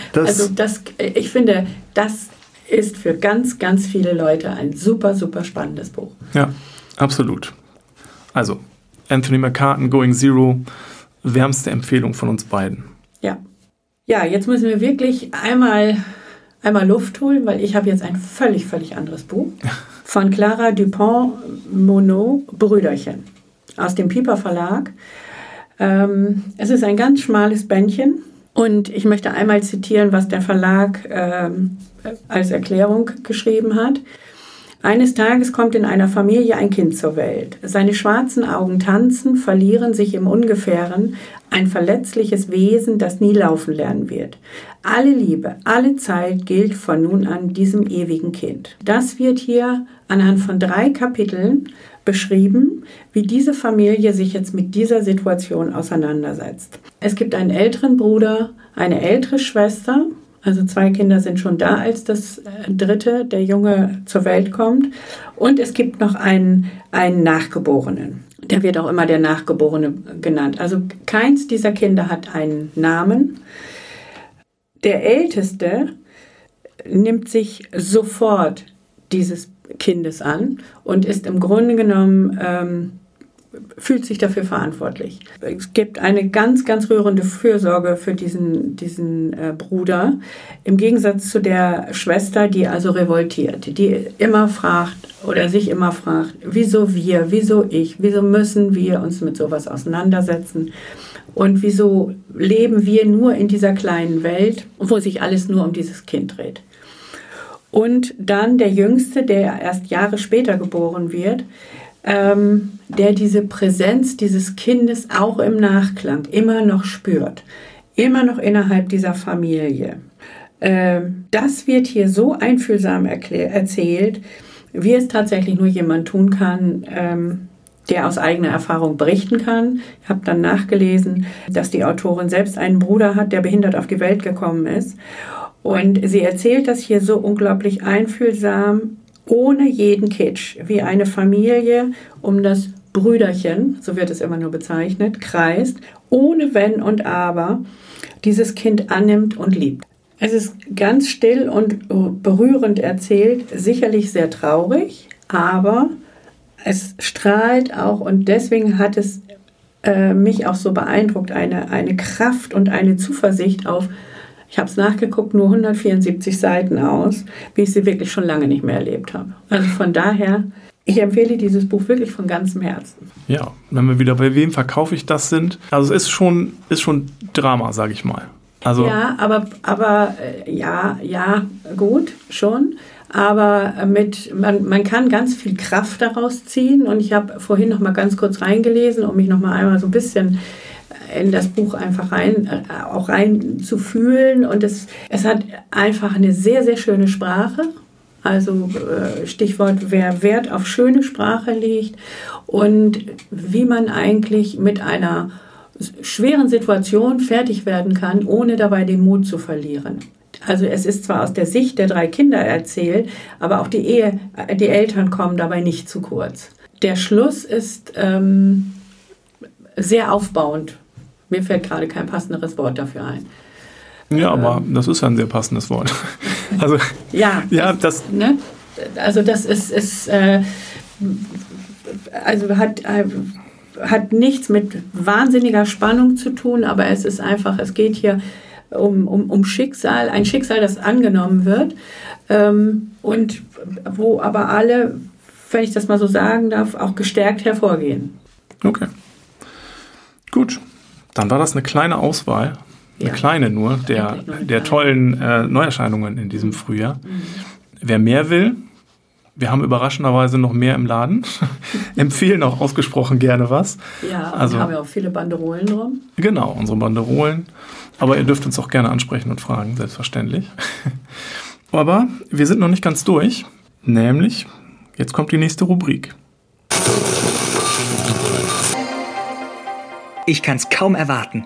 ich finde, das ist für ganz, ganz viele Leute ein super, super spannendes Buch. Ja, absolut. Also, Anthony McCarten, Going Zero, wärmste Empfehlung von uns beiden. Ja. Ja, jetzt müssen wir wirklich einmal Luft holen, weil ich habe jetzt ein völlig, völlig anderes Buch von Clara Dupont-Monod, Brüderchen, aus dem Piper Verlag. Es ist ein ganz schmales Bändchen und ich möchte einmal zitieren, was der Verlag als Erklärung geschrieben hat. Eines Tages kommt in einer Familie ein Kind zur Welt. Seine schwarzen Augen tanzen, verlieren sich im Ungefähren, ein verletzliches Wesen, das nie laufen lernen wird. Alle Liebe, alle Zeit gilt von nun an diesem ewigen Kind. Das wird hier anhand von 3 Kapiteln beschrieben, wie diese Familie sich jetzt mit dieser Situation auseinandersetzt. Es gibt einen älteren Bruder, eine ältere Schwester, also 2 Kinder sind schon da, als das 3., der Junge, zur Welt kommt. Und es gibt noch einen Nachgeborenen. Der wird auch immer der Nachgeborene genannt. Also keins dieser Kinder hat einen Namen. Der Älteste nimmt sich sofort dieses Kindes an und ist im Grunde genommen, fühlt sich dafür verantwortlich. Es gibt eine ganz, ganz rührende Fürsorge für diesen Bruder, im Gegensatz zu der Schwester, die also revoltiert, die immer fragt oder sich immer fragt, wieso wir, wieso ich, wieso müssen wir uns mit sowas auseinandersetzen und wieso leben wir nur in dieser kleinen Welt, wo sich alles nur um dieses Kind dreht. Und dann der Jüngste, der erst Jahre später geboren wird, der diese Präsenz dieses Kindes auch im Nachklang immer noch spürt, immer noch innerhalb dieser Familie. Das wird hier so einfühlsam erzählt, wie es tatsächlich nur jemand tun kann, der aus eigener Erfahrung berichten kann. Ich habe dann nachgelesen, dass die Autorin selbst einen Bruder hat, der behindert auf die Welt gekommen ist. Und sie erzählt das hier so unglaublich einfühlsam, ohne jeden Kitsch, wie eine Familie um das Brüderchen, so wird es immer nur bezeichnet, kreist, ohne Wenn und Aber, dieses Kind annimmt und liebt. Es ist ganz still und berührend erzählt, sicherlich sehr traurig, aber es strahlt auch, und deswegen hat es mich auch so beeindruckt, eine Kraft und eine Zuversicht auf, ich habe es nachgeguckt, nur 174 Seiten aus, wie ich sie wirklich schon lange nicht mehr erlebt habe. Also von daher, ich empfehle dieses Buch wirklich von ganzem Herzen. Ja, wenn wir wieder bei wem verkaufe ich das sind. Also es ist schon Drama, sage ich mal. Also ja, aber gut, schon. Aber man kann ganz viel Kraft daraus ziehen. Und ich habe vorhin noch mal ganz kurz reingelesen, um mich noch mal einmal so ein bisschen in das Buch einfach rein zu fühlen. Und es hat einfach eine sehr, sehr schöne Sprache. Also Stichwort, wer Wert auf schöne Sprache legt und wie man eigentlich mit einer schweren Situation fertig werden kann, ohne dabei den Mut zu verlieren. Also es ist zwar aus der Sicht der 3 Kinder erzählt, aber auch die Eltern kommen dabei nicht zu kurz. Der Schluss ist sehr aufbauend. Mir fällt gerade kein passenderes Wort dafür ein. Ja, aber das ist ein sehr passendes Wort. Also, das... Ne? Also das ist hat nichts mit wahnsinniger Spannung zu tun, aber es ist einfach, es geht hier um Schicksal, ein Schicksal, das angenommen wird und wo aber alle, wenn ich das mal so sagen darf, auch gestärkt hervorgehen. Okay. Gut, dann war das eine kleine Auswahl. Eine kleine nur, der tollen Neuerscheinungen in diesem Frühjahr. Mhm. Wer mehr will, wir haben überraschenderweise noch mehr im Laden, empfehlen auch ausgesprochen gerne was. Ja, also, wir haben ja auch viele Banderolen drum. Genau, unsere Banderolen. Aber ihr dürft uns auch gerne ansprechen und fragen, selbstverständlich. Aber wir sind noch nicht ganz durch, nämlich jetzt kommt die nächste Rubrik. Ich kann's kaum erwarten.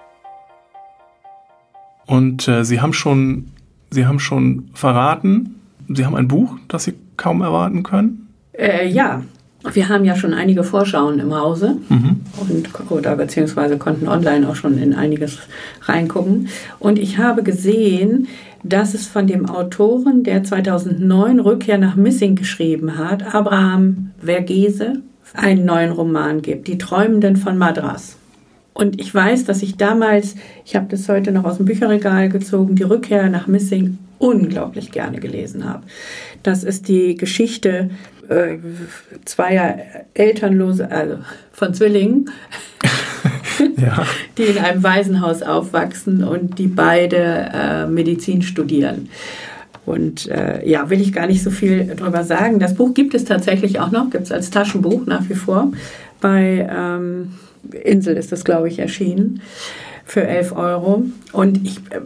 Und Sie haben schon verraten, Sie haben ein Buch, das Sie kaum erwarten können? Ja, wir haben ja schon einige Vorschauen im Hause oder beziehungsweise konnten online auch schon in einiges reingucken. Und ich habe gesehen, dass es von dem Autoren, der 2009 Rückkehr nach Missing geschrieben hat, Abraham Verghese, einen neuen Roman gibt, Die Träumenden von Madras. Und ich weiß, dass ich damals, ich habe das heute noch aus dem Bücherregal gezogen, Die Rückkehr nach Missing unglaublich gerne gelesen habe. Das ist die Geschichte zweier Elternlose, also von Zwillingen, Ja. die in einem Waisenhaus aufwachsen und die beide Medizin studieren. Und will ich gar nicht so viel drüber sagen. Das Buch gibt es tatsächlich auch noch, gibt es als Taschenbuch nach wie vor. Bei Insel ist das, glaube ich, erschienen für 11 €. Und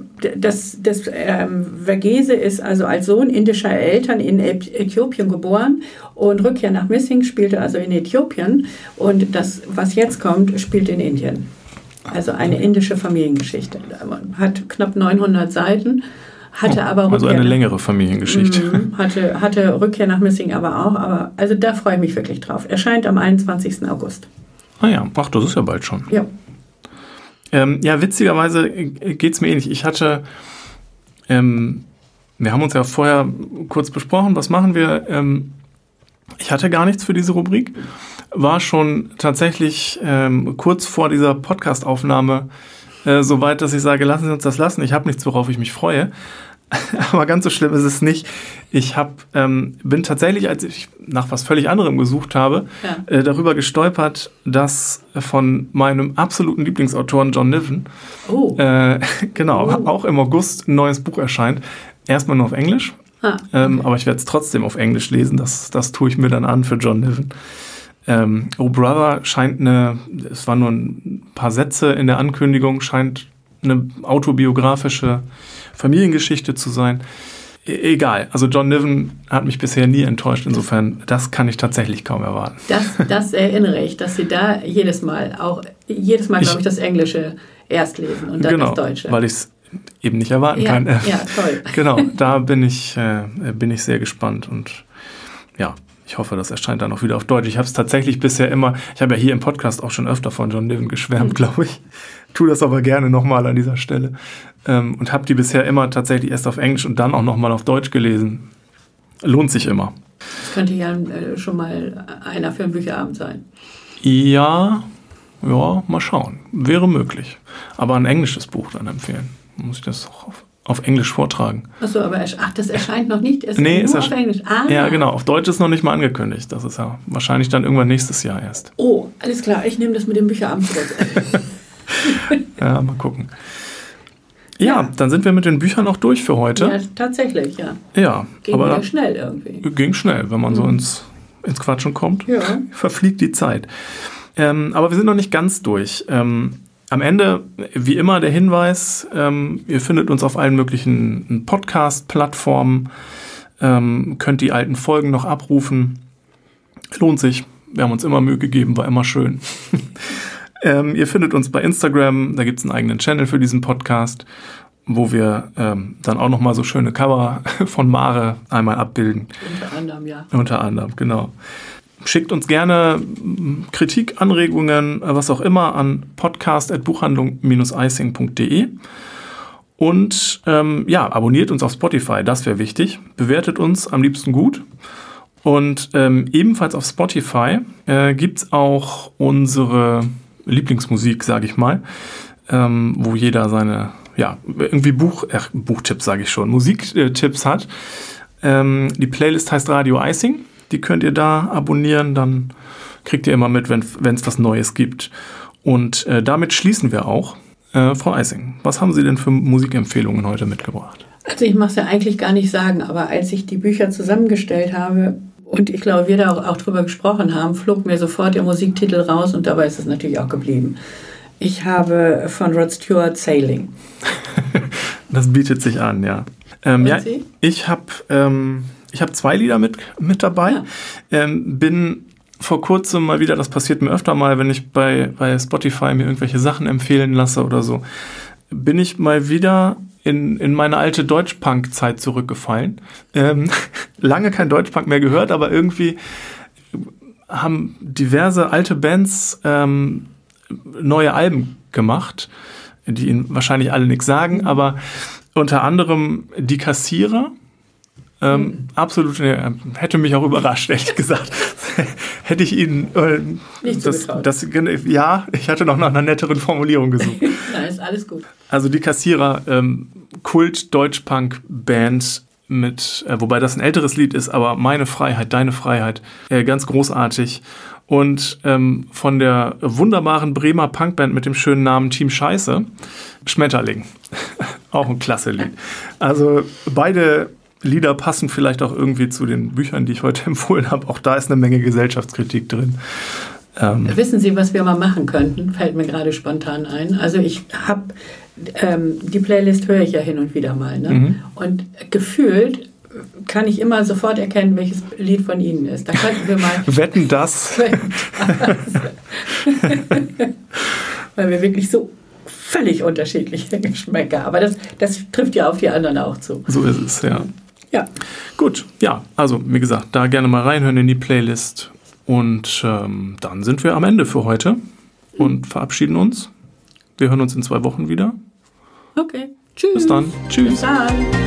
Verghese ist also als Sohn indischer Eltern in Äthiopien geboren und Rückkehr nach Missing spielte also in Äthiopien. Und das, was jetzt kommt, spielt in Indien. Also eine indische Familiengeschichte. Hat knapp 900 Seiten. Hatte aber also Rückkehr eine längere Familiengeschichte. Hatte Rückkehr nach Missing aber auch. Aber also da freue ich mich wirklich drauf. Erscheint am 21. August. Ah ja, ach, das ist ja bald schon. Ja. Witzigerweise geht es mir ähnlich. Wir haben uns ja vorher kurz besprochen, was machen wir. Ich hatte gar nichts für diese Rubrik. War schon tatsächlich kurz vor dieser Podcast-Aufnahme so weit, dass ich sage, lassen Sie uns das lassen. Ich habe nichts, worauf ich mich freue. Aber ganz so schlimm ist es nicht. Ich bin tatsächlich, als ich nach was völlig anderem gesucht habe, darüber gestolpert, dass von meinem absoluten Lieblingsautoren John Niven auch im August ein neues Buch erscheint. Erstmal nur auf Englisch, aber ich werde es trotzdem auf Englisch lesen. Das tue ich mir dann an für John Niven. Oh Brother scheint es waren nur ein paar Sätze in der Ankündigung, scheint eine autobiografische Familiengeschichte zu sein. Egal, also John Niven hat mich bisher nie enttäuscht, insofern, das kann ich tatsächlich kaum erwarten. Das erinnere ich, dass Sie da jedes Mal, glaube ich, das Englische erst lesen und dann das Deutsche. Weil ich es eben nicht erwarten kann. Ja, toll. Genau, da bin ich sehr gespannt und ja, ich hoffe, das erscheint dann auch wieder auf Deutsch. Ich habe es tatsächlich bisher immer, ich habe ja hier im Podcast auch schon öfter von John Niven geschwärmt, glaube ich. Tue das aber gerne nochmal an dieser Stelle. Und habe die bisher immer tatsächlich erst auf Englisch und dann auch nochmal auf Deutsch gelesen. Lohnt sich immer. Das könnte ja schon mal einer für einen Bücherabend sein. Ja, mal schauen. Wäre möglich. Aber ein englisches Buch dann empfehlen. Muss ich das auch auf Englisch vortragen. Achso, aber das erscheint noch nicht. Ist auf Englisch. Ja, genau. Auf Deutsch ist noch nicht mal angekündigt. Das ist ja wahrscheinlich dann irgendwann nächstes Jahr erst. Oh, alles klar. Ich nehme das mit dem Bücherabend zurück. Ja, mal gucken. Ja, dann sind wir mit den Büchern auch durch für heute. Ja, tatsächlich, ja. Ja. Ging wieder schnell irgendwie. Ging schnell, wenn man so ins Quatschen kommt. Ja. Verfliegt die Zeit. Aber wir sind noch nicht ganz durch. Am Ende, wie immer, der Hinweis, ihr findet uns auf allen möglichen Podcast-Plattformen, könnt die alten Folgen noch abrufen. Lohnt sich. Wir haben uns immer Mühe gegeben, war immer schön. Ihr findet uns bei Instagram, da gibt es einen eigenen Channel für diesen Podcast, wo wir dann auch nochmal so schöne Cover von Mare einmal abbilden. Unter anderem, ja. Unter anderem, genau. Schickt uns gerne Kritik, Anregungen, was auch immer an podcast@buchhandlung-eising.de und abonniert uns auf Spotify, das wäre wichtig. Bewertet uns am liebsten gut. Und ebenfalls auf Spotify gibt es auch unsere Lieblingsmusik, sage ich mal, wo jeder seine, irgendwie Buchtipps, sage ich schon, Musiktipps hat. Die Playlist heißt Radio Eising, die könnt ihr da abonnieren, dann kriegt ihr immer mit, wenn es was Neues gibt. Und damit schließen wir auch. Frau Eising, was haben Sie denn für Musikempfehlungen heute mitgebracht? Also ich mache es ja eigentlich gar nicht sagen, aber als ich die Bücher zusammengestellt habe und ich glaube, wir da auch drüber gesprochen haben, flog mir sofort der Musiktitel raus und dabei ist es natürlich auch geblieben. Ich habe von Rod Stewart Sailing. Das bietet sich an, ja. Ja, ich habe 2 Lieder mit dabei. Bin vor kurzem mal wieder, das passiert mir öfter mal, wenn ich bei Spotify mir irgendwelche Sachen empfehlen lasse oder so, bin ich mal wieder in meine alte Deutschpunk-Zeit zurückgefallen. Lange kein Deutschpunk mehr gehört, aber irgendwie haben diverse alte Bands neue Alben gemacht, die Ihnen wahrscheinlich alle nichts sagen, aber unter anderem Die Kassierer. Absolut, hätte mich auch überrascht, ehrlich gesagt. Hätte ich Ihnen nicht zugetraut. Ja, ich hatte noch nach einer netteren Formulierung gesucht. Na, ist alles gut. Also Die Kassierer, Kult-Deutsch-Punk-Band mit, wobei das ein älteres Lied ist, aber Meine Freiheit, Deine Freiheit, ganz großartig. Und von der wunderbaren Bremer Punkband mit dem schönen Namen Team Scheiße, Schmetterling. Auch ein klasse Lied. Also beide Lieder passen vielleicht auch irgendwie zu den Büchern, die ich heute empfohlen habe. Auch da ist eine Menge Gesellschaftskritik drin. Wissen Sie, was wir mal machen könnten? Fällt mir gerade spontan ein. Also ich habe, die Playlist höre ich ja hin und wieder mal. Ne? Und gefühlt kann ich immer sofort erkennen, welches Lied von Ihnen ist. Da könnten wir mal... Wetten, das. Weil wir wirklich so völlig unterschiedliche Geschmäcker. Aber das trifft ja auf die anderen auch zu. So ist es, ja. Ja. Gut, ja, also wie gesagt, da gerne mal reinhören in die Playlist. Und dann sind wir am Ende für heute und verabschieden uns. Wir hören uns in 2 Wochen wieder. Okay, tschüss. Bis dann. Tschüss. Bis dann.